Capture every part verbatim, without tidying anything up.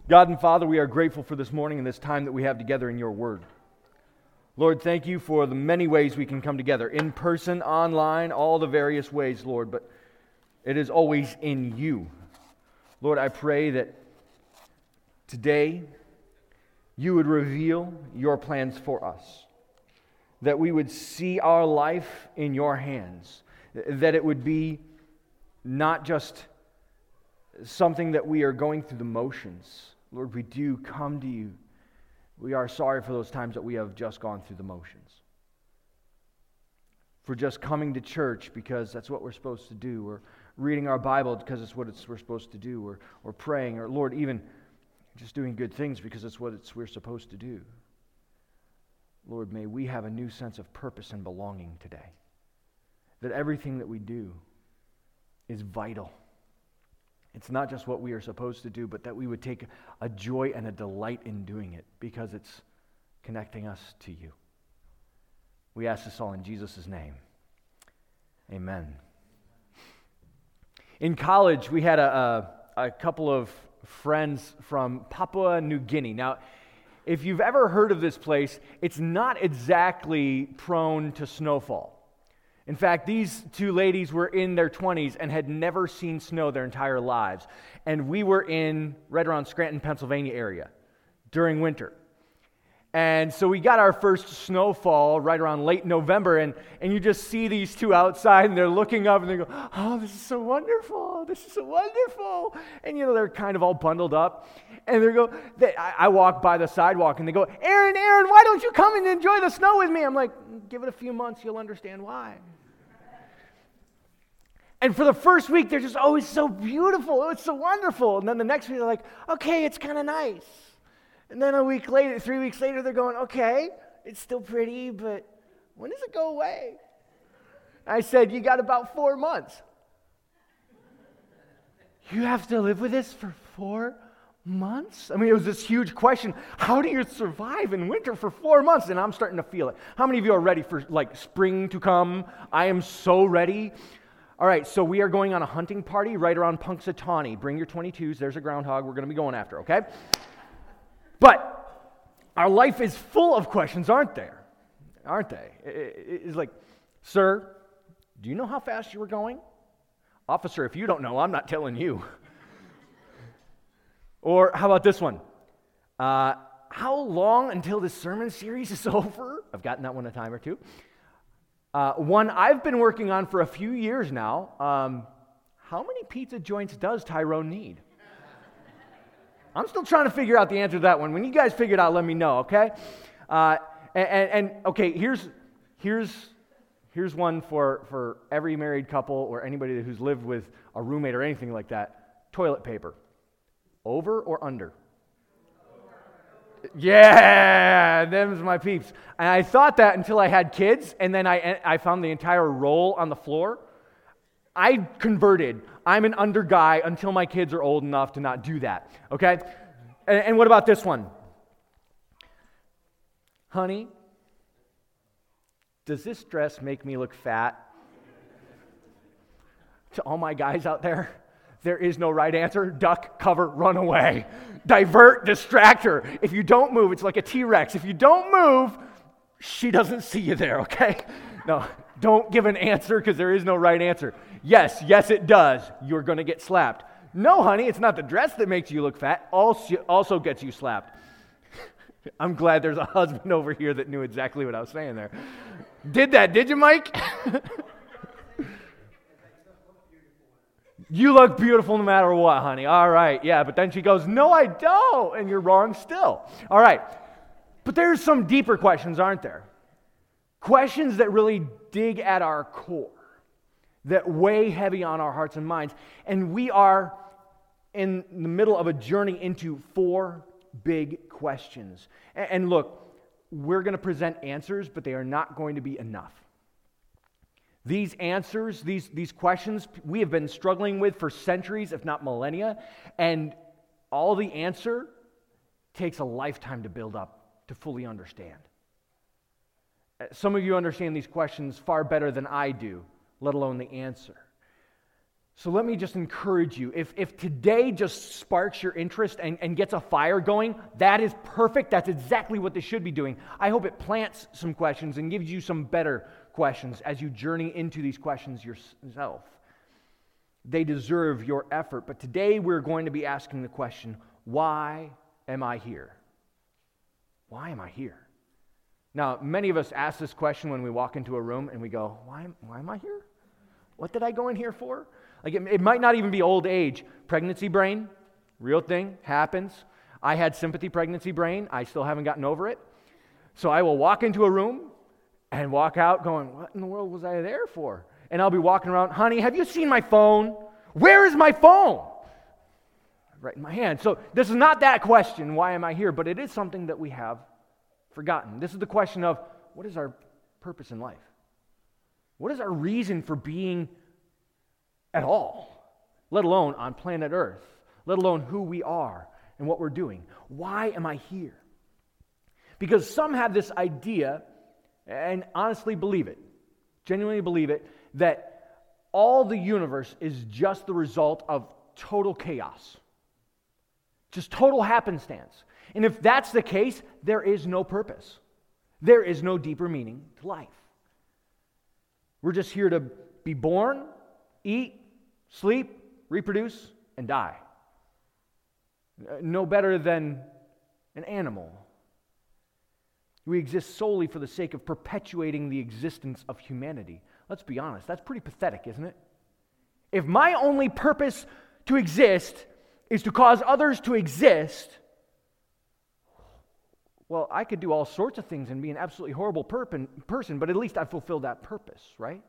God and Father, we are grateful for this morning and this time that we have together in your word. Lord, thank you for the many ways we can come together, in person, online, all the various ways, Lord, but it is always in you. Lord, I pray that today you would reveal your plans for us, that we would see our life in your hands, that it would be not just something that we are going through the motions. Lord, we do come to you. We are sorry for those times that we have just gone through the motions. For just coming to church because that's what we're supposed to do, or reading our Bible because it's what it's, we're supposed to do, or, or praying, or Lord, even just doing good things because it's what it's, we're supposed to do. Lord, may we have a new sense of purpose and belonging today. That everything that we do is vital. It's not just what we are supposed to do, but that we would take a joy and a delight in doing it because it's connecting us to you. We ask this all in Jesus' name. Amen. In college, we had a, a, a couple of friends from Papua New Guinea. Now, if you've ever heard of this place, it's not exactly prone to snowfall. In fact, these two ladies were in their twenties and had never seen snow their entire lives. And we were in right around Scranton, Pennsylvania area during winter. And so we got our first snowfall right around late November, and, and you just see these two outside, and they're looking up, and they go, oh, this is so wonderful, this is so wonderful. And, you know, they're kind of all bundled up. And they go, they, I, I walk by the sidewalk, and they go, Aaron, Aaron, why don't you come and enjoy the snow with me? I'm like, give it a few months, you'll understand why. And for the first week, they're just, oh, it's so beautiful, oh, it's so wonderful. And then the next week, they're like, okay, it's kind of nice. And then a week later, three weeks later, they're going, okay, it's still pretty, but when does it go away? I said, you got about four months. You have to live with this for four months? I mean, it was this huge question. How do you survive in winter for four months? And I'm starting to feel it. How many of you are ready for, like, spring to come? I am so ready. All right, so we are going on a hunting party right around Punxsutawney. Bring your twenty-twos. There's a groundhog we're going to be going after, okay? But our life is full of questions, aren't there? Aren't they? It's like, sir, do you know how fast you were going? Officer, if you don't know, I'm not telling you. Or how about this one? Uh, how long until this sermon series is over? I've gotten that one a time or two. Uh, one I've been working on for a few years now. Um, how many pizza joints does Tyrone need? I'm still trying to figure out the answer to that one. When you guys figure it out, let me know, okay? Uh, and, and, and okay, here's here's here's one for, for every married couple or anybody who's lived with a roommate or anything like that. Toilet paper. Over or under? Yeah, them's my peeps. And I thought that until I had kids, and then I I found the entire roll on the floor. I converted. I'm an under guy until my kids are old enough to not do that, okay? And, and what about this one? Honey, does this dress make me look fat? To all my guys out there, there is no right answer. Duck, cover, run away. Divert, distract her. If you don't move, it's like a T-Rex. If you don't move, she doesn't see you there, okay? No, don't give an answer because there is no right answer. Yes, yes it does. You're going to get slapped. No, honey, it's not the dress that makes you look fat. Also, also gets you slapped. I'm glad there's a husband over here that knew exactly what I was saying there. Did that, did you, Mike? You look beautiful no matter what, honey. All right, yeah, but then she goes, no, I don't, and you're wrong still. All right, but there's some deeper questions, aren't there? Questions that really dig at our core, that weigh heavy on our hearts and minds, and we are in the middle of a journey into four big questions. And look, we're going to present answers, but they are not going to be enough. These answers, these, these questions, we have been struggling with for centuries, if not millennia, and all the answer takes a lifetime to build up, to fully understand. Some of you understand these questions far better than I do, let alone the answer. So let me just encourage you, if, if today just sparks your interest and, and gets a fire going, that is perfect. That's exactly what they should be doing. I hope it plants some questions and gives you some better questions as you journey into these questions yourself. They deserve your effort. But today we're going to be asking the question, why am I here? Why am I here? Now, many of us ask this question when we walk into a room and we go, why, why am I here? What did I go in here for? Like it, it might not even be old age. Pregnancy brain, real thing, happens. I had sympathy pregnancy brain. I still haven't gotten over it. So I will walk into a room and walk out going, what in the world was I there for? And I'll be walking around, honey, have you seen my phone? Where is my phone? Right in my hand. So this is not that question, why am I here? But it is something that we have forgotten. This is the question of, what is our purpose in life? What is our reason for being at all, let alone on planet Earth, let alone who we are and what we're doing? Why am I here? Because some have this idea, and honestly believe it, genuinely believe it, that all the universe is just the result of total chaos, just total happenstance. And if that's the case, there is no purpose. There is no deeper meaning to life. We're just here to be born, eat, sleep, reproduce, and die. No better than an animal. We exist solely for the sake of perpetuating the existence of humanity. Let's be honest, that's pretty pathetic, isn't it? If my only purpose to exist is to cause others to exist, well, I could do all sorts of things and be an absolutely horrible perp- person, but at least I fulfilled that purpose, right?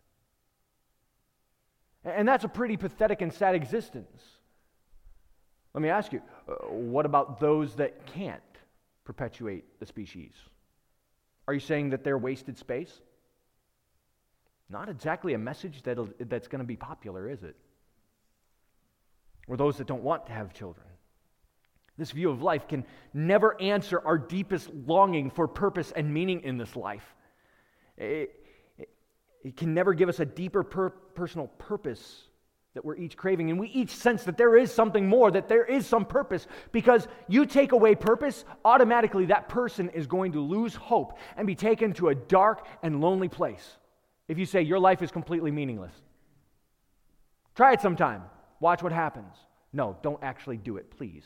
And that's a pretty pathetic and sad existence. Let me ask you, uh, what about those that can't perpetuate the species? Are you saying that they're wasted space? Not exactly a message that'll, that's going to be popular, is it? Or those that don't want to have children. This view of life can never answer our deepest longing for purpose and meaning in this life. It, it, it can never give us a deeper per, personal purpose that we're each craving. And we each sense that there is something more, that there is some purpose. Because you take away purpose, automatically that person is going to lose hope and be taken to a dark and lonely place. If you say your life is completely meaningless. Try it sometime. Watch what happens. No, don't actually do it, please.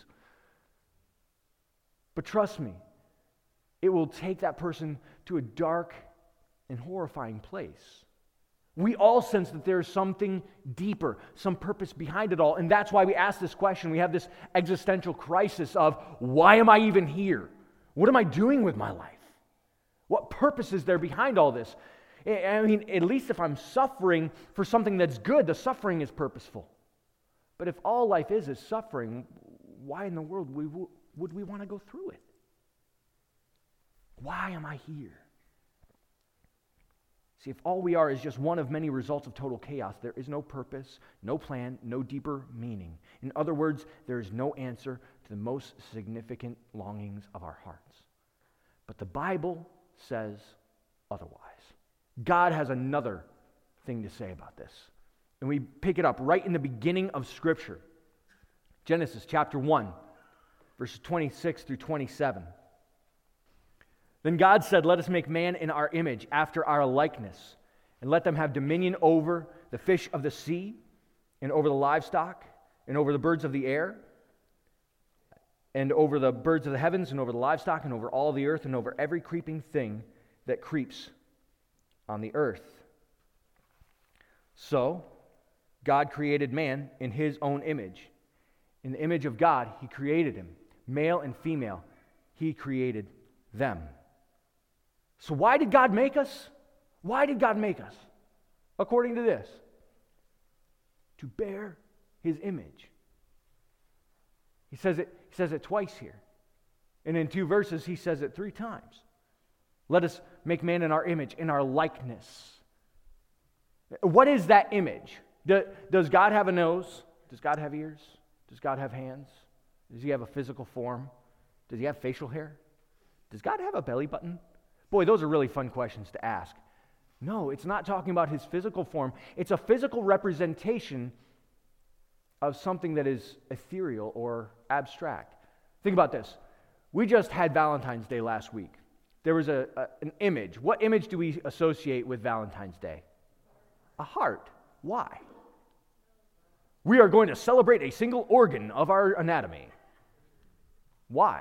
But trust me, it will take that person to a dark and horrifying place. We all sense that there is something deeper, some purpose behind it all. And that's why we ask this question. We have this existential crisis of, why am I even here? What am I doing with my life? What purpose is there behind all this? I mean, at least if I'm suffering for something that's good, the suffering is purposeful. But if all life is is suffering, why in the world would we, would we want to go through it? Why am I here? See, if all we are is just one of many results of total chaos, there is no purpose, no plan, no deeper meaning. In other words, there is no answer to the most significant longings of our hearts. But the Bible says otherwise. God has another thing to say about this. And we pick it up right in the beginning of Scripture. Genesis chapter one, verses twenty-six through twenty-seven. Then God said, let us make man in our image, after our likeness, and let them have dominion over the fish of the sea, and over the livestock, and over the birds of the air, and over the birds of the heavens, and over the livestock, and over all the earth, and over every creeping thing that creeps on the earth. So, God created man in his own image. In the image of God, he created him. Male and female, he created them. So why did God make us? Why did God make us? According to this, to bear his image. He says it, he says it twice here. And in two verses, he says it three times. Let us make man in our image, in our likeness. What is that image? Does God have a nose? Does God have ears? Does God have hands? Does he have a physical form? Does he have facial hair? Does God have a belly button? Boy, those are really fun questions to ask. No, it's not talking about his physical form. It's a physical representation of something that is ethereal or abstract. Think about this. We just had Valentine's Day last week. There was a, a an image. What image do we associate with Valentine's Day? A heart. Why? We are going to celebrate a single organ of our anatomy. Why?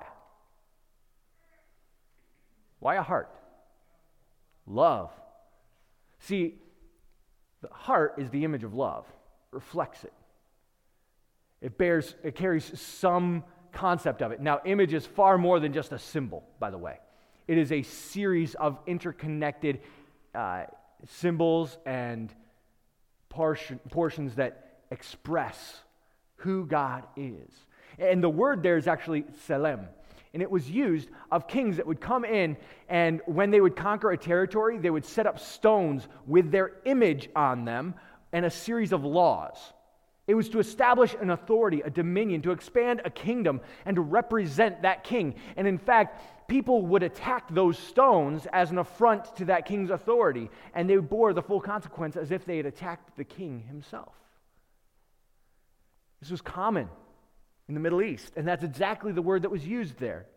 Why a heart? Love. See, the heart is the image of love. It reflects it. It bears, it carries some concept of it. Now, image is far more than just a symbol, by the way. It is a series of interconnected uh, symbols and portion, portions that express who God is. And the word there is actually Tselem. And it was used of kings that would come in, and when they would conquer a territory, they would set up stones with their image on them and a series of laws. It was to establish an authority, a dominion, to expand a kingdom, and to represent that king. And in fact, people would attack those stones as an affront to that king's authority, and they bore the full consequence as if they had attacked the king himself. This was common in the Middle East, and that's exactly the word that was used there.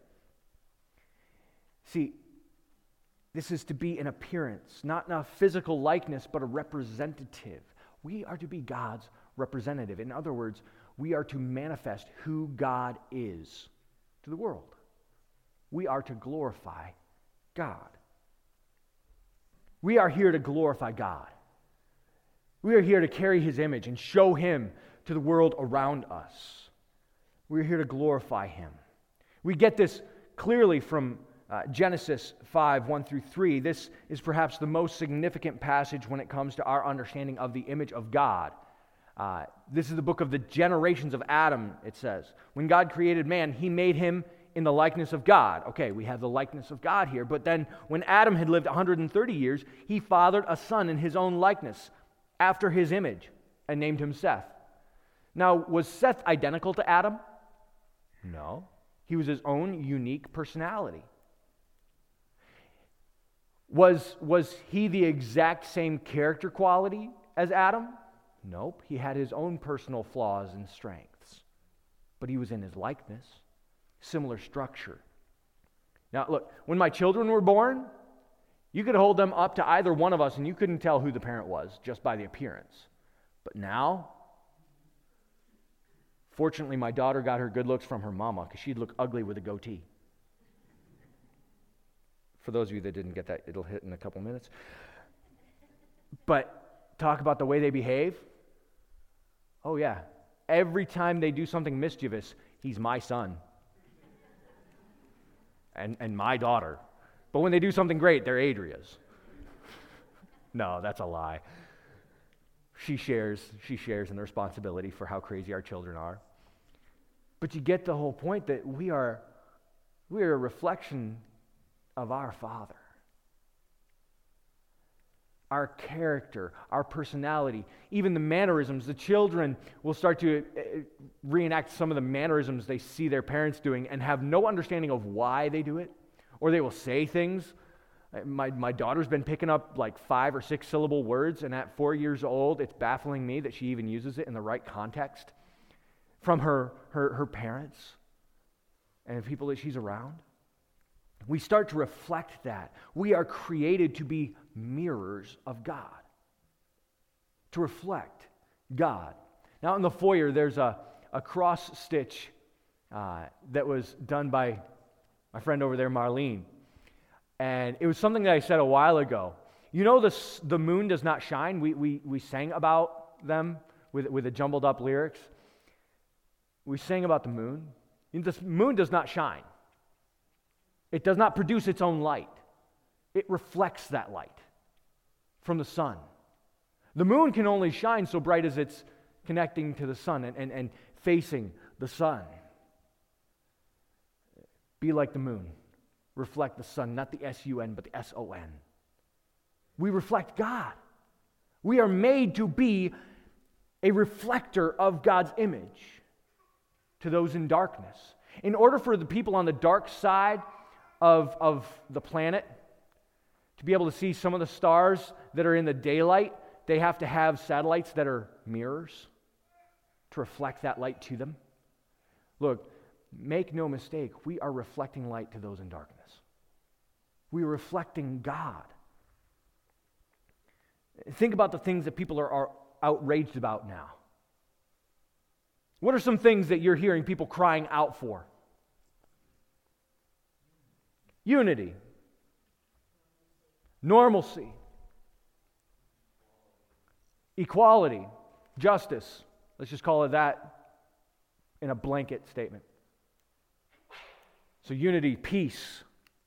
See, this is to be an appearance, not a physical likeness, but a representative. We are to be God's representative. In other words, we are to manifest who God is to the world. We are to glorify God. We are here to glorify God. We are here to carry His image and show Him to the world around us. We're here to glorify Him. We get this clearly from uh, Genesis five, one through three. This is perhaps the most significant passage when it comes to our understanding of the image of God. Uh, this is the book of the generations of Adam, it says. When God created man, He made him in the likeness of God. Okay, we have the likeness of God here, but then when Adam had lived one hundred thirty years, he fathered a son in his own likeness, after his image, and named him Seth. Now, was Seth identical to Adam? No. He was his own unique personality. Was, was he the exact same character quality as Adam? Nope. He had his own personal flaws and strengths. But he was in his likeness. Similar structure. Now, look, when my children were born, you could hold them up to either one of us and you couldn't tell who the parent was just by the appearance. But now, fortunately, my daughter got her good looks from her mama because she'd look ugly with a goatee. For those of you that didn't get that, it'll hit in a couple minutes. But talk about the way they behave. Oh, yeah. Every time they do something mischievous, he's my son. And, and my daughter. But when they do something great, they're Adria's. No, that's a lie. She shares, she shares in the responsibility for how crazy our children are. But you get the whole point that we are, we are a reflection of our Father. Our character, our personality, even the mannerisms. The children will start to reenact some of the mannerisms they see their parents doing and have no understanding of why they do it. Or they will say things. My, my daughter's been picking up like five or six syllable words, and at four years old, it's baffling me that she even uses it in the right context from her, her, her parents and the people that she's around. We start to reflect that. We are created to be mirrors of God, to reflect God. Now in the foyer, there's a, a cross stitch uh, that was done by my friend over there, Marlene. And it was something that I said a while ago. You know the, the moon does not shine? We, we, we sang about them with, with the jumbled up lyrics. We sang about the moon. The moon does not shine. It does not produce its own light. It reflects that light from the sun. The moon can only shine so bright as it's connecting to the sun and, and, and facing the sun. Be like the moon. Reflect the sun, not the S U N, but the S O N. We reflect God. We are made to be a reflector of God's image to those in darkness. In order for the people on the dark side of, of the planet to be able to see some of the stars that are in the daylight, they have to have satellites that are mirrors. to reflect that light to them? Look, make no mistake, we are reflecting light to those in darkness. We are reflecting God. Think about the things that people are, are outraged about now. What are some things that you're hearing people crying out for? Unity. Normalcy. Equality. Justice. Let's just call it that in a blanket statement. So unity, peace.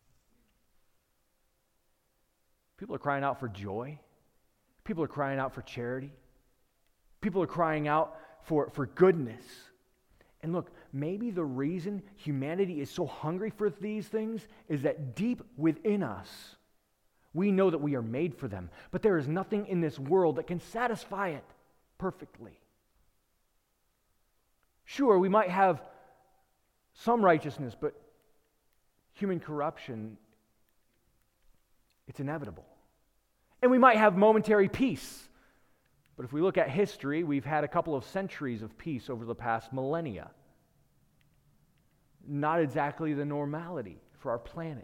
People are crying out for joy. People are crying out for charity. People are crying out for, for goodness. And look, maybe the reason humanity is so hungry for these things is that deep within us, we know that we are made for them. But there is nothing in this world that can satisfy it perfectly. Sure, we might have some righteousness, but human corruption, it's inevitable. And we might have momentary peace. But if we look at history, we've had a couple of centuries of peace over the past millennia. Not exactly the normality for our planet.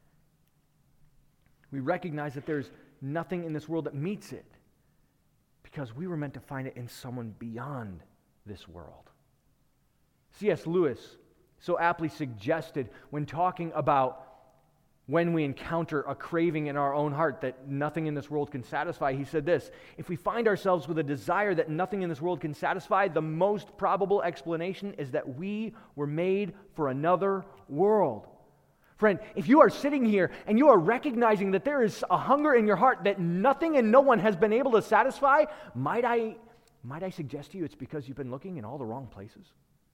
We recognize that there's nothing in this world that meets it because we were meant to find it in someone beyond this world. C S Lewis so aptly suggested when talking about when we encounter a craving in our own heart that nothing in this world can satisfy, he said this: if we find ourselves with a desire that nothing in this world can satisfy, the most probable explanation is that we were made for another world. Friend, if you are sitting here and you are recognizing that there is a hunger in your heart that nothing and no one has been able to satisfy, might I, might I suggest to you it's because you've been looking in all the wrong places?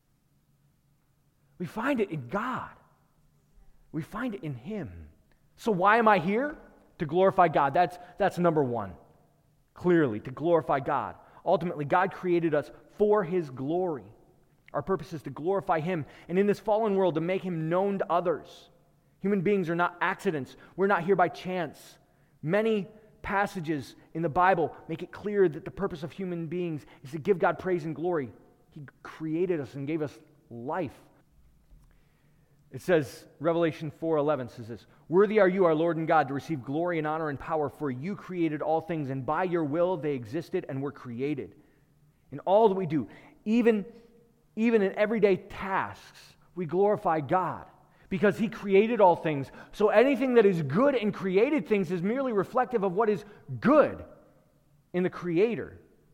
We find it in God. We find it in Him. So why am I here? To glorify God. That's, that's number one. Clearly, to glorify God. Ultimately, God created us for His glory. Our purpose is to glorify Him, and in this fallen world, to make Him known to others. Human beings are not accidents. We're not here by chance. Many passages in the Bible make it clear that the purpose of human beings is to give God praise and glory. He created us and gave us life. It says, Revelation four eleven says this: worthy are you, our Lord and God, to receive glory and honor and power, for you created all things, and by your will they existed and were created. In all that we do, even, even in everyday tasks, we glorify God because He created all things. So anything that is good in created things is merely reflective of what is good in the Creator.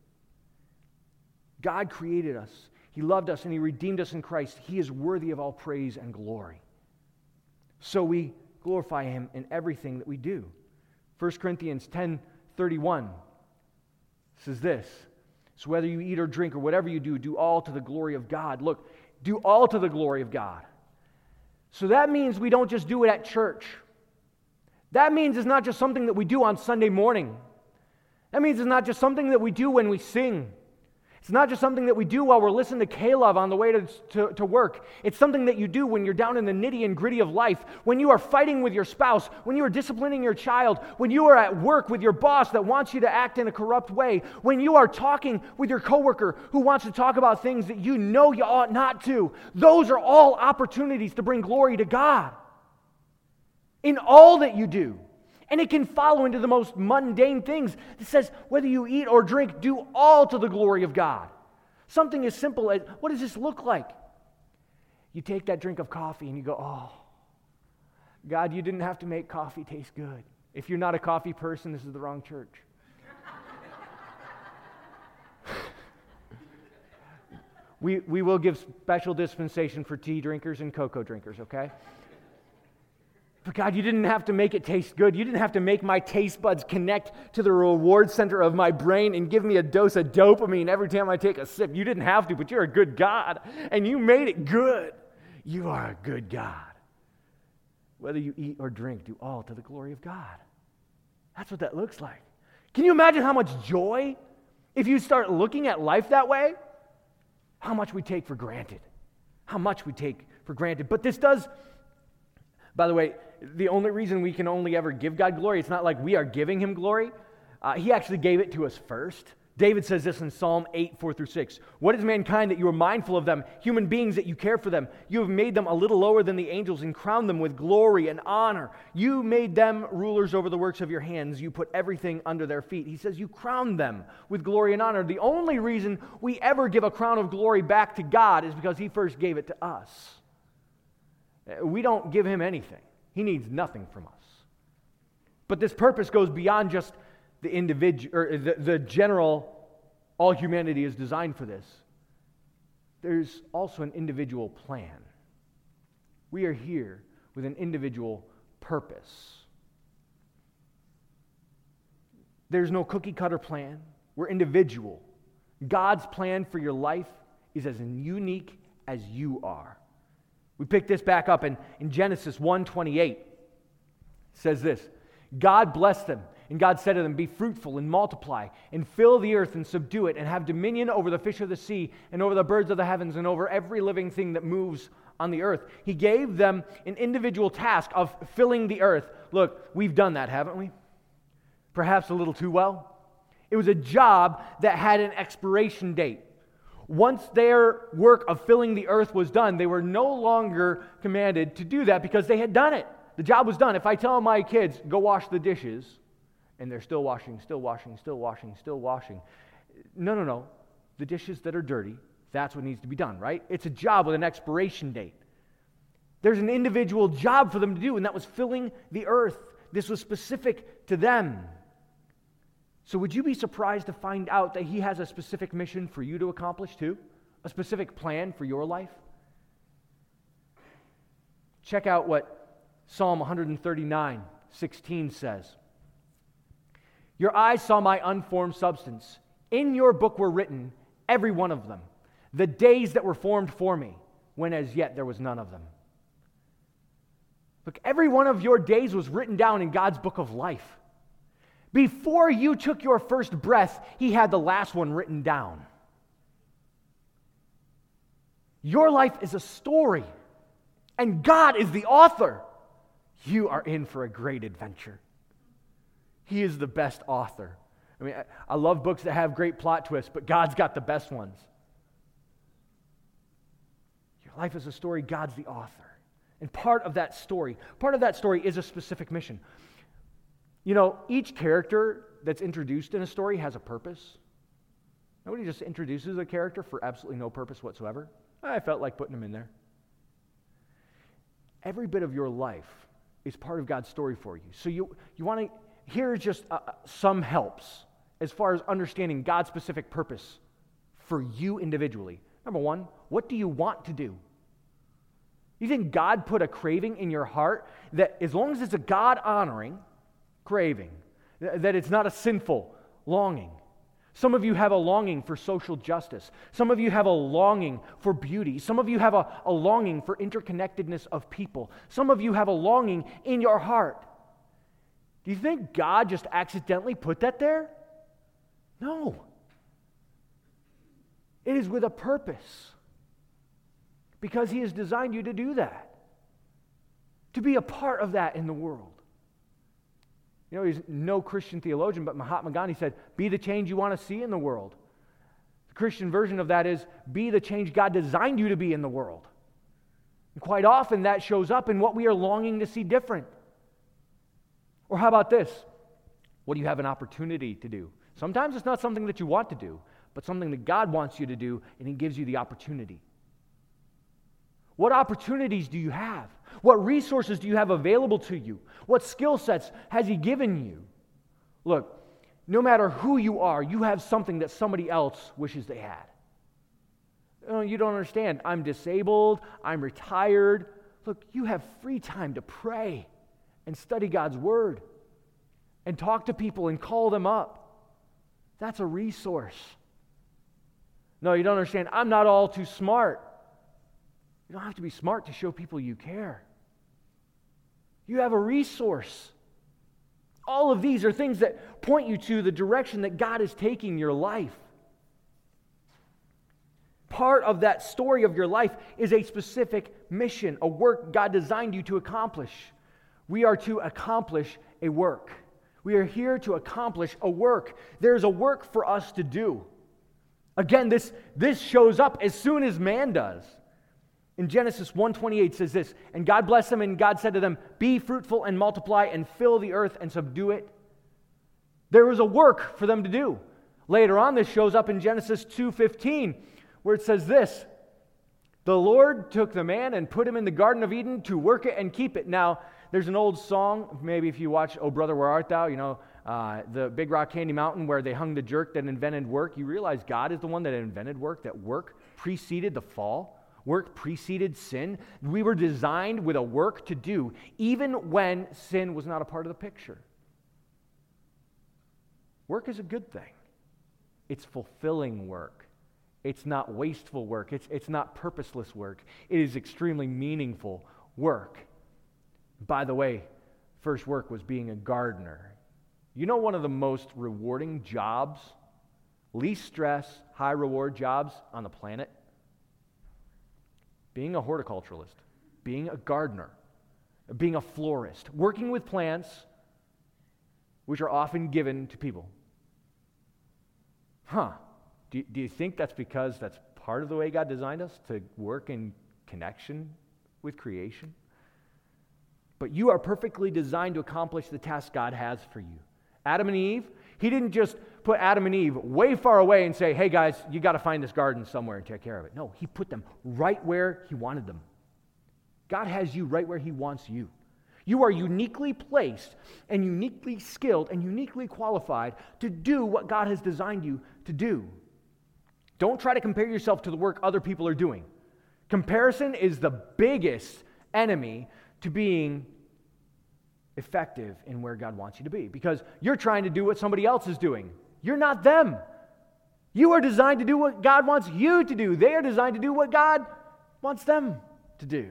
God created us. He loved us and He redeemed us in Christ. He is worthy of all praise and glory. So we glorify Him in everything that we do. First Corinthians ten thirty-one says this: so whether you eat or drink or whatever you do, do all to the glory of God. Look, do all to the glory of God. So that means we don't just do it at church. That means it's not just something that we do on Sunday morning. That means it's not just something that we do when we sing. It's not just something that we do while we're listening to K-Love on the way to, to, to work. It's something that you do when you're down in the nitty and gritty of life, when you are fighting with your spouse, when you are disciplining your child, when you are at work with your boss that wants you to act in a corrupt way, when you are talking with your coworker who wants to talk about things that you know you ought not to. Those are all opportunities to bring glory to God in all that you do. And it can follow into the most mundane things. It says, whether you eat or drink, do all to the glory of God. Something as simple as, what does this look like? You take that drink of coffee and you go, oh, God, you didn't have to make coffee taste good. If you're not a coffee person, this is the wrong church. we, we will give special dispensation for tea drinkers and cocoa drinkers, okay? But God, you didn't have to make it taste good. You didn't have to make my taste buds connect to the reward center of my brain and give me a dose of dopamine every time I take a sip. You didn't have to, but you're a good God, and you made it good. You are a good God. Whether you eat or drink, do all to the glory of God. That's what that looks like. Can you imagine how much joy if you start looking at life that way? How much we take for granted. How much we take for granted. But this does... By the way, the only reason we can only ever give God glory, it's not like we are giving Him glory. Uh, he actually gave it to us first. David says this in Psalm eight, four through six. What is mankind that you are mindful of them? Human beings that you care for them. You have made them a little lower than the angels and crowned them with glory and honor. You made them rulers over the works of your hands. You put everything under their feet. He says you crowned them with glory and honor. The only reason we ever give a crown of glory back to God is because He first gave it to us. We don't give Him anything. He needs nothing from us. But this purpose goes beyond just the individual or the, the general, all humanity is designed for this. There's also an individual plan. We are here with an individual purpose. There's no cookie cutter plan. We're individual. God's plan for your life is as unique as you are. We pick this back up in, in Genesis one twenty-eight. It says this, God blessed them, and God said to them, be fruitful and multiply, and fill the earth and subdue it, and have dominion over the fish of the sea, and over the birds of the heavens, and over every living thing that moves on the earth. He gave them an individual task of filling the earth. Look, we've done that, haven't we? Perhaps a little too well. It was a job that had an expiration date. Once their work of filling the earth was done, they were no longer commanded to do that because they had done it. The job was done. If I tell my kids, go wash the dishes, and they're still washing, still washing, still washing, still washing. No, no, no. The dishes that are dirty, that's what needs to be done, right? It's a job with an expiration date. There's an individual job for them to do, and that was filling the earth. This was specific to them. So would you be surprised to find out that He has a specific mission for you to accomplish too? A specific plan for your life? Check out what Psalm one thirty-nine, sixteen says. Your eyes saw my unformed substance. In your book were written, every one of them, the days that were formed for me, when as yet there was none of them. Look, every one of your days was written down in God's book of life. Before you took your first breath, He had the last one written down. Your life is a story, and God is the author. You are in for a great adventure. He is the best author. I mean, I, I love books that have great plot twists, but God's got the best ones. Your life is a story, God's the author. And part of that story, part of that story is a specific mission. You know, each character that's introduced in a story has a purpose. Nobody just introduces a character for absolutely no purpose whatsoever. I felt like putting them in there. Every bit of your life is part of God's story for you. So you, you want to, here's just uh, some helps as far as understanding God's specific purpose for you individually. Number one, what do you want to do? You think God put a craving in your heart that as long as it's a God-honoring craving, that it's not a sinful longing. Some of you have a longing for social justice. Some of you have a longing for beauty. Some of you have a, a longing for interconnectedness of people. Some of you have a longing in your heart. Do you think God just accidentally put that there? No. It is with a purpose. Because He has designed you to do that. To be a part of that in the world. You know, he's no Christian theologian, but Mahatma Gandhi said, be the change you want to see in the world. The Christian version of that is, be the change God designed you to be in the world. And quite often that shows up in what we are longing to see different. Or how about this? What do you have an opportunity to do? Sometimes it's not something that you want to do, but something that God wants you to do, and He gives you the opportunity. What opportunities do you have? What resources do you have available to you? What skill sets has He given you? Look, no matter who you are, you have something that somebody else wishes they had. Oh, you don't understand. I'm disabled. I'm retired. Look, you have free time to pray and study God's Word and talk to people and call them up. That's a resource. No, you don't understand. I'm not all too smart. You don't have to be smart to show people you care. You have a resource. All of these are things that point you to the direction that God is taking your life. Part of that story of your life is a specific mission, a work God designed you to accomplish. We are to accomplish a work. We are here to accomplish a work. There's a work for us to do. Again, this, this shows up as soon as man does. In Genesis one twenty-eight says this, "And God blessed them, and God said to them, 'Be fruitful and multiply and fill the earth and subdue it.'" There was a work for them to do. Later on, this shows up in Genesis two fifteen, where it says this, "The Lord took the man and put him in the Garden of Eden to work it and keep it." Now, there's an old song, maybe if you watch "Oh Brother, Where Art Thou?" You know, uh, the Big Rock Candy Mountain where they hung the jerk that invented work. You realize God is the one that invented work, that work preceded the fall. Work preceded sin. We were designed with a work to do, even when sin was not a part of the picture. Work is a good thing. It's fulfilling work. It's not wasteful work. It's, it's not purposeless work. It is extremely meaningful work. By the way, first work was being a gardener. You know one of the most rewarding jobs, least stress, high reward jobs on the planet? Being a horticulturalist, being a gardener, being a florist, working with plants which are often given to people. Huh. Do, do you think that's because that's part of the way God designed us, to work in connection with creation? But you are perfectly designed to accomplish the task God has for you. Adam and Eve, He didn't just put Adam and Eve way far away and say, "Hey guys, you got to find this garden somewhere and take care of it." No, He put them right where He wanted them. God has you right where He wants you. You are uniquely placed and uniquely skilled and uniquely qualified to do what God has designed you to do. Don't try to compare yourself to the work other people are doing. Comparison is the biggest enemy to being effective in where God wants you to be, because you're trying to do what somebody else is doing. You're not them. You are designed to do what God wants you to do. They are designed to do what God wants them to do.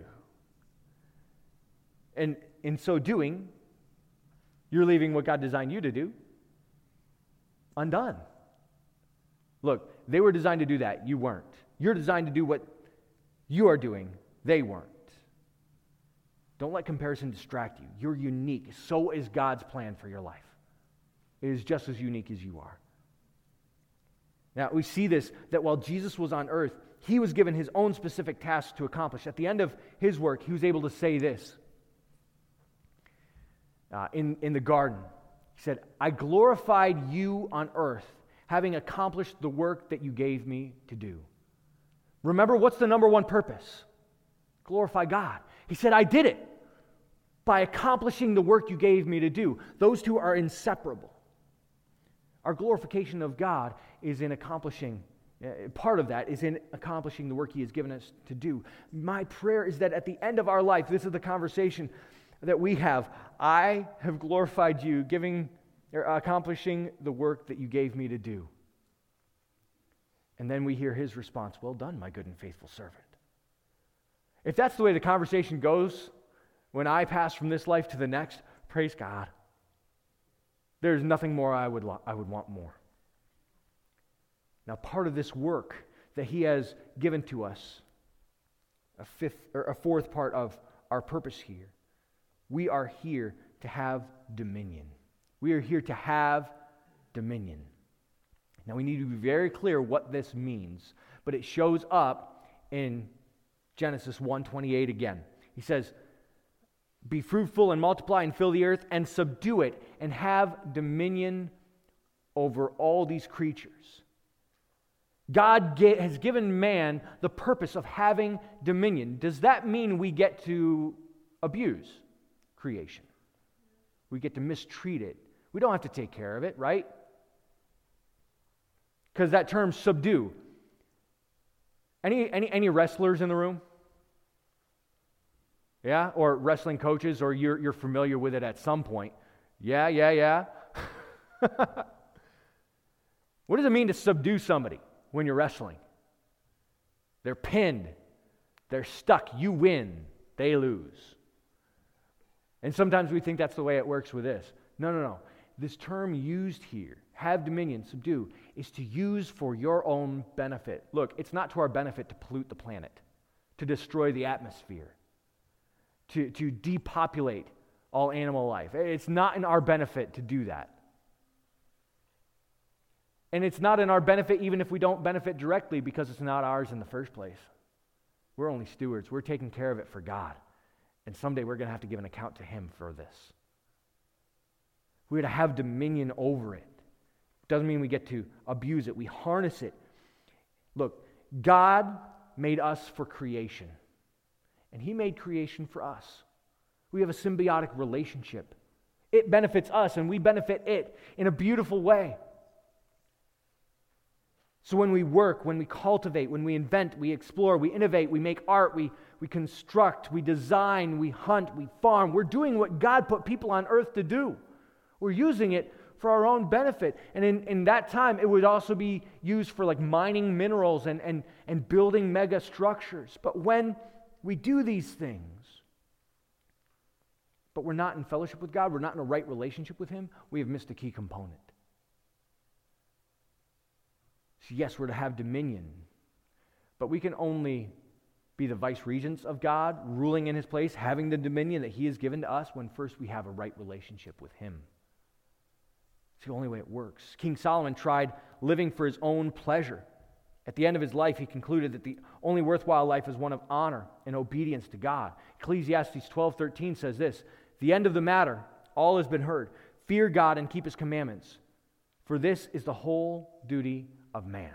And in so doing, you're leaving what God designed you to do undone. Look, they were designed to do that. You weren't. You're designed to do what you are doing. They weren't. Don't let comparison distract you. You're unique. So is God's plan for your life. It is just as unique as you are. Now, we see this, that while Jesus was on earth, He was given His own specific tasks to accomplish. At the end of His work, He was able to say this. Uh, in, in the garden, He said, "I glorified you on earth, having accomplished the work that you gave me to do." Remember, what's the number one purpose? Glorify God. He said, "I did it by accomplishing the work you gave me to do." Those two are inseparable. Our glorification of God is in accomplishing, uh, part of that is in accomplishing the work He has given us to do. My prayer is that at the end of our life, this is the conversation that we have. I have glorified you, giving or accomplishing the work that you gave me to do. And then we hear His response, "Well done, my good and faithful servant." If that's the way the conversation goes when I pass from this life to the next, praise God. There's nothing more I would lo- I would want more. Now, part of this work that He has given to us, a fifth or a fourth part of our purpose here, we are here to have dominion. We are here to have dominion. Now, we need to be very clear what this means, but it shows up in Genesis one twenty-eight again. He says, "Be fruitful and multiply and fill the earth and subdue it and have dominion over all these creatures." God get, has given man the purpose of having dominion. Does that mean we get to abuse creation? We get to mistreat it? We don't have to take care of it, right? Because that term subdue. Any, any, any wrestlers in the room? Yeah? Or wrestling coaches, or you're, you're familiar with it at some point. Yeah, yeah, yeah. What does it mean to subdue somebody when you're wrestling? They're pinned. They're stuck. You win. They lose. And sometimes we think that's the way it works with this. No, no, no. This term used here, have dominion, subdue, is to use for your own benefit. Look, it's not to our benefit to pollute the planet, to destroy the atmosphere, to, to depopulate all animal life. It's not in our benefit to do that. And it's not in our benefit even if we don't benefit directly, because it's not ours in the first place. We're only stewards. We're taking care of it for God. And someday we're going to have to give an account to Him for this. We're to have dominion over it. Doesn't mean we get to abuse it. We harness it. Look, God made us for creation. And He made creation for us. We have a symbiotic relationship. It benefits us and we benefit it in a beautiful way. So when we work, when we cultivate, when we invent, we explore, we innovate, we make art, we, we construct, we design, we hunt, we farm, we're doing what God put people on earth to do. We're using it for our own benefit. And in, in that time, it would also be used for like mining minerals and, and, and building mega structures. But when we do these things, but we're not in fellowship with God, we're not in a right relationship with Him, we have missed a key component. So yes, we're to have dominion, but we can only be the vice-regents of God, ruling in His place, having the dominion that He has given to us when first we have a right relationship with Him. It's the only way it works. King Solomon tried living for his own pleasure. At the end of his life, he concluded that the only worthwhile life is one of honor and obedience to God. Ecclesiastes twelve thirteen says this, "The end of the matter, all has been heard. Fear God and keep His commandments, for this is the whole duty of man."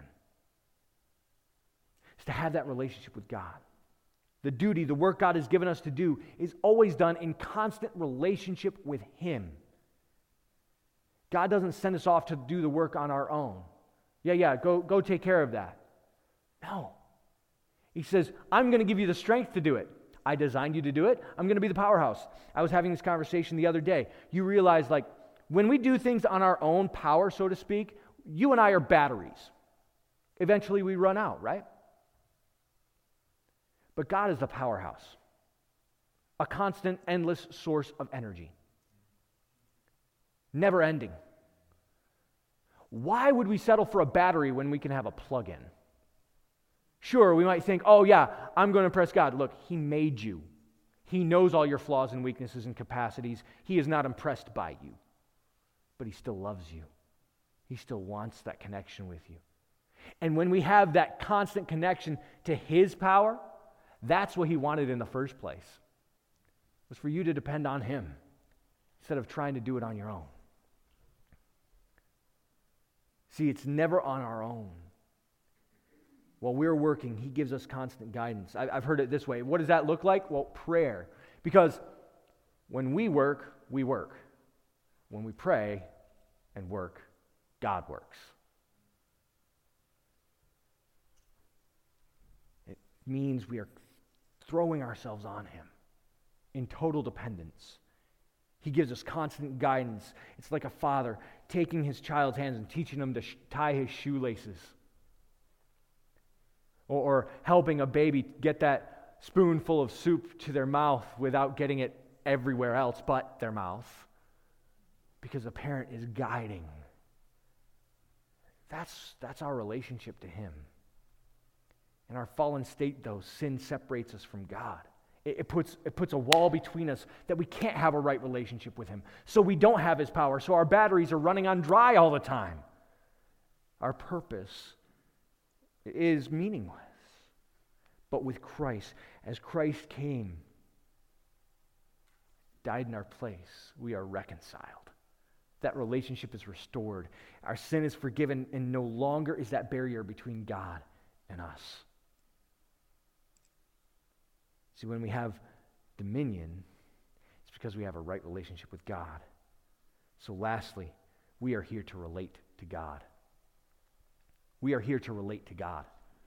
It's to have that relationship with God. The duty, the work God has given us to do is always done in constant relationship with Him. God doesn't send us off to do the work on our own. Yeah, yeah, go, go take care of that. No. He says, I'm going to give you the strength to do it. I designed you to do it. I'm going to be the powerhouse. I was having this conversation the other day. You realize, like, when we do things on our own power, so to speak, you and I are batteries. Eventually we run out, right? But God is the powerhouse, a constant, endless source of energy. Never ending. Why would we settle for a battery when we can have a plug-in? Sure, we might think, oh yeah, I'm going to impress God. Look, He made you. He knows all your flaws and weaknesses and capacities. He is not impressed by you. But He still loves you. He still wants that connection with you. And when we have that constant connection to His power, that's what He wanted in the first place. Was for you to depend on Him instead of trying to do it on your own. See, it's never on our own. While we're working, He gives us constant guidance. I've heard it this way. What does that look like? Well, prayer. Because when we work, we work. When we pray and work, God works. It means we are throwing ourselves on Him in total dependence. He gives us constant guidance. It's like a father taking his child's hands and teaching him to sh- tie his shoelaces. Or, or helping a baby get that spoonful of soup to their mouth without getting it everywhere else but their mouth. Because a parent is guiding. That's, that's our relationship to Him. In our fallen state, though, sin separates us from God. It, it, puts, it puts a wall between us that we can't have a right relationship with Him. So we don't have His power. So our batteries are running on dry all the time. Our purpose is meaningless. But with Christ, as Christ came, died in our place, we are reconciled. That relationship is restored. Our sin is forgiven, and no longer is that barrier between God and us. See, when we have dominion, it's because we have a right relationship with God. So lastly, we are here to relate to God. We are here to relate to God.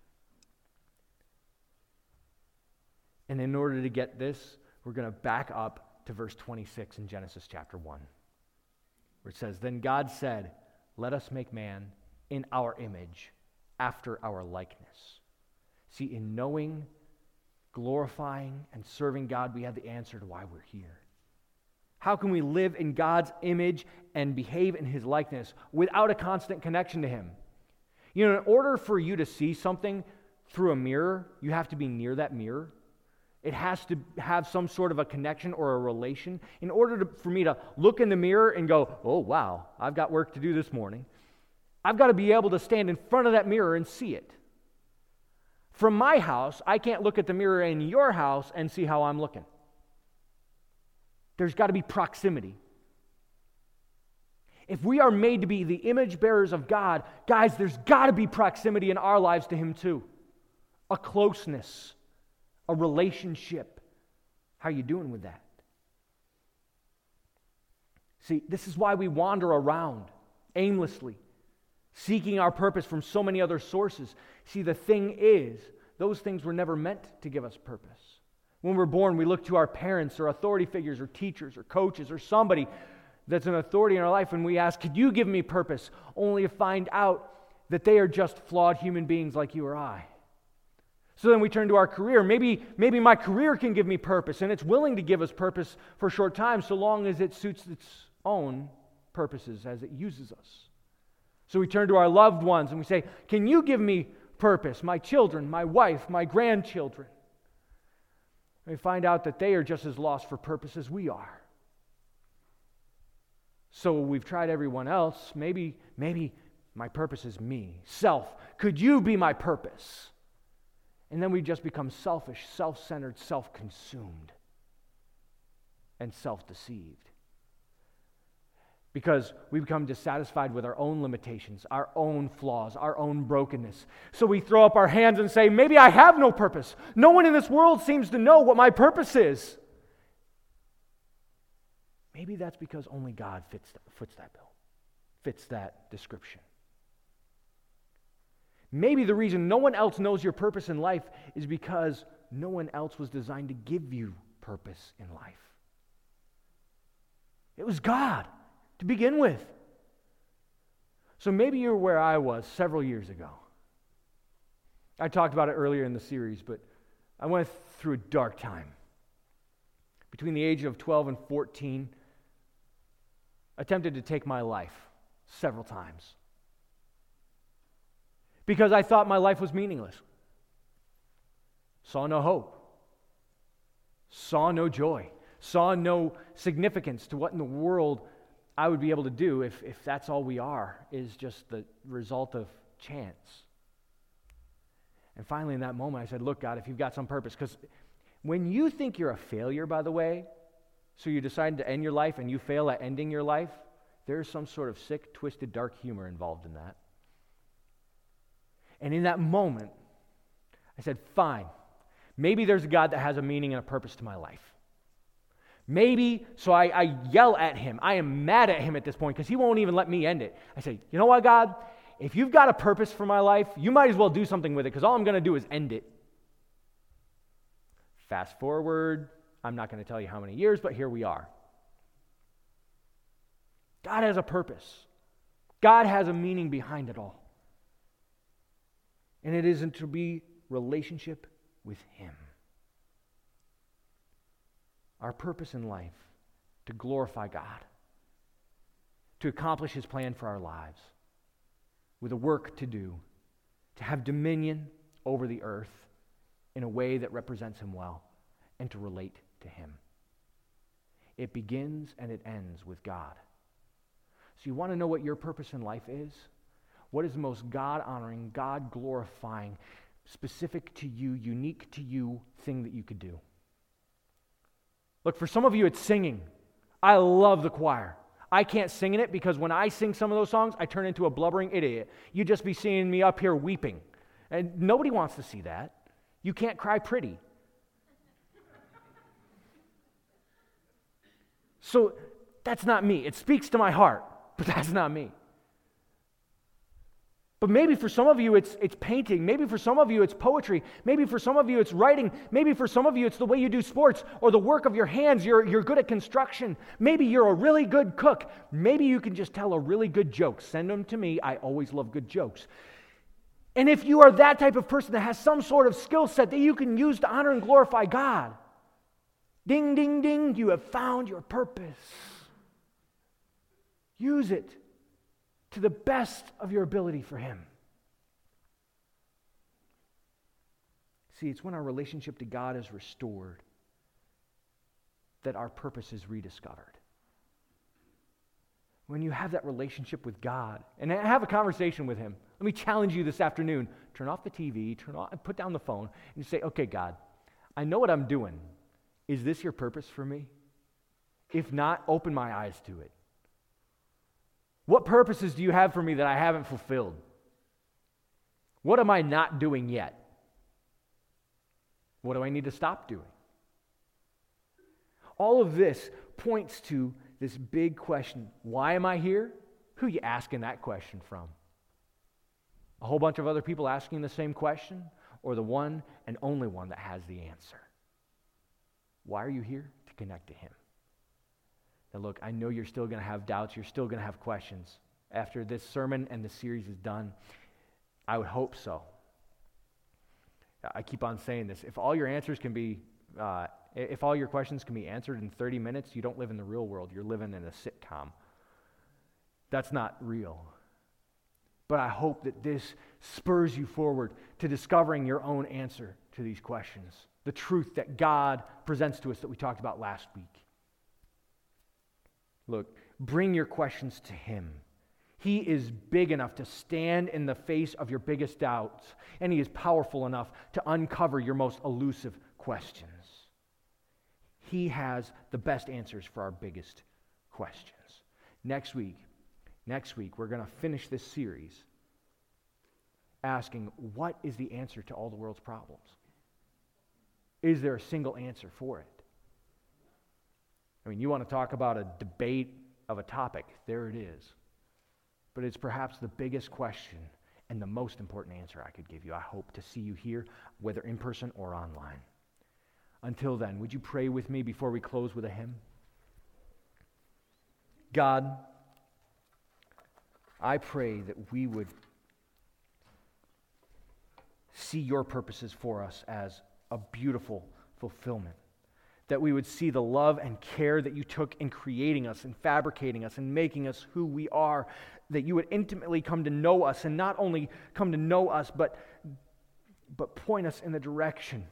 And in order to get this, we're going to back up to verse twenty-six in Genesis chapter one, where it says, "Then God said, let us make man in our image, after our likeness." See, in knowing, glorifying, and serving God, we have the answer to why we're here. How can we live in God's image and behave in His likeness without a constant connection to Him? You know, in order for you to see something through a mirror, you have to be near that mirror. It has to have some sort of a connection or a relation. In order to, for me to look in the mirror and go, oh, wow, I've got work to do this morning, I've got to be able to stand in front of that mirror and see it. From my house, I can't look at the mirror in your house and see how I'm looking. There's got to be proximity. If we are made to be the image bearers of God, guys, there's got to be proximity in our lives to Him too. A closeness, a relationship. How are you doing with that? See, this is why we wander around aimlessly, seeking our purpose from so many other sources. See, the thing is, those things were never meant to give us purpose. When we're born, we look to our parents or authority figures or teachers or coaches or somebody that's an authority in our life, and we ask, could you give me purpose? Only to find out that they are just flawed human beings like you or I. So then we turn to our career. Maybe, maybe my career can give me purpose, and it's willing to give us purpose for a short time so long as it suits its own purposes as it uses us. So we turn to our loved ones and we say, can you give me purpose? My children, my wife, my grandchildren. And we find out that they are just as lost for purpose as we are. So we've tried everyone else. Maybe, maybe my purpose is me. Self. Could you be my purpose? And then we just become selfish, self-centered, self-consumed, and self-deceived. Because we become dissatisfied with our own limitations, our own flaws, our own brokenness. So we throw up our hands and say, maybe I have no purpose. No one in this world seems to know what my purpose is. Maybe that's because only God fits that, fits that bill, fits that description. Maybe the reason no one else knows your purpose in life is because no one else was designed to give you purpose in life. It was God to begin with. So maybe you're where I was several years ago. I talked about it earlier in the series, but I went through a dark time. Between the age of twelve and fourteen, I attempted to take my life several times because I thought my life was meaningless. Saw no hope. Saw no joy. Saw no significance to what in the world I would be able to do if, if that's all we are, is just the result of chance. And finally in that moment I said, look, God, if you've got some purpose, because when you think you're a failure, by the way, so you decide to end your life and you fail at ending your life, there's some sort of sick, twisted, dark humor involved in that. And in that moment, I said, fine, maybe there's a God that has a meaning and a purpose to my life. Maybe, so I, I yell at him. I am mad at him at this point because he won't even let me end it. I say, you know what, God? If you've got a purpose for my life, you might as well do something with it because all I'm going to do is end it. Fast forward, I'm not going to tell you how many years, but here we are. God has a purpose. God has a meaning behind it all. And it isn't to be relationship with Him. Our purpose in life, to glorify God, to accomplish His plan for our lives, with a work to do, to have dominion over the earth in a way that represents Him well, and to relate to Him. It begins and it ends with God. So you want to know what your purpose in life is? What is the most God-honoring, God-glorifying, specific to you, unique to you thing that you could do? Look, for some of you, it's singing. I love the choir. I can't sing in it because when I sing some of those songs, I turn into a blubbering idiot. You'd just be seeing me up here weeping. And nobody wants to see that. You can't cry pretty. So that's not me. It speaks to my heart, but that's not me. But maybe for some of you it's it's painting. Maybe for some of you it's poetry. Maybe for some of you it's writing. Maybe for some of you it's the way you do sports or the work of your hands. You're, you're good at construction. Maybe you're a really good cook. Maybe you can just tell a really good joke. Send them to me. I always love good jokes. And if you are that type of person that has some sort of skill set that you can use to honor and glorify God, ding, ding, ding, you have found your purpose. Use it to the best of your ability for Him. See, it's when our relationship to God is restored that our purpose is rediscovered. When you have that relationship with God and have a conversation with Him, let me challenge you this afternoon. Turn off the T V, turn off, put down the phone, and say, okay, God, I know what I'm doing. Is this your purpose for me? If not, open my eyes to it. What purposes do you have for me that I haven't fulfilled? What am I not doing yet? What do I need to stop doing? All of this points to this big question. Why am I here? Who are you asking that question from? A whole bunch of other people asking the same question? Or the one and only one that has the answer? Why are you here? To connect to Him. Now look, I know you're still going to have doubts. You're still going to have questions. After this sermon and the series is done, I would hope so. I keep on saying this. If all your answers can be, uh, if all your questions can be answered in thirty minutes, you don't live in the real world. You're living in a sitcom. That's not real. But I hope that this spurs you forward to discovering your own answer to these questions. The truth that God presents to us that we talked about last week. Look, bring your questions to Him. He is big enough to stand in the face of your biggest doubts, and He is powerful enough to uncover your most elusive questions. He has the best answers for our biggest questions. Next week, next week, we're going to finish this series asking, what is the answer to all the world's problems? Is there a single answer for it? I mean, you want to talk about a debate of a topic, there it is. But it's perhaps the biggest question and the most important answer I could give you. I hope to see you here, whether in person or online. Until then, would you pray with me before we close with a hymn? God, I pray that we would see your purposes for us as a beautiful fulfillment. That we would see the love and care that you took in creating us and fabricating us and making us who we are. That you would intimately come to know us, and not only come to know us, but, but point us in the direction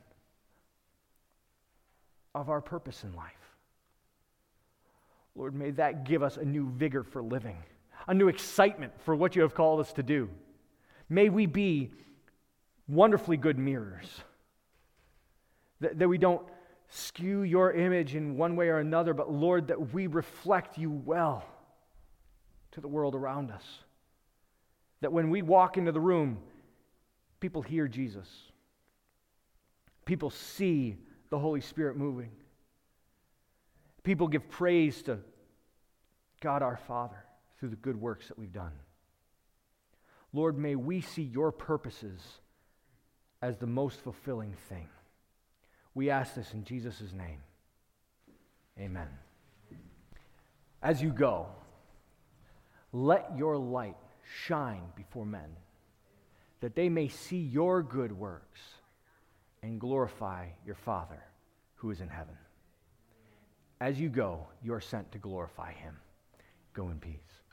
of our purpose in life. Lord, may that give us a new vigor for living, a new excitement for what you have called us to do. May we be wonderfully good mirrors, that, that we don't skew your image in one way or another, but Lord, that we reflect you well to the world around us. That when we walk into the room, people hear Jesus. People see the Holy Spirit moving. People give praise to God our Father through the good works that we've done. Lord, may we see your purposes as the most fulfilling thing. We ask this in Jesus' name. Amen. As you go, let your light shine before men, that they may see your good works and glorify your Father who is in heaven. As you go, you are sent to glorify him. Go in peace.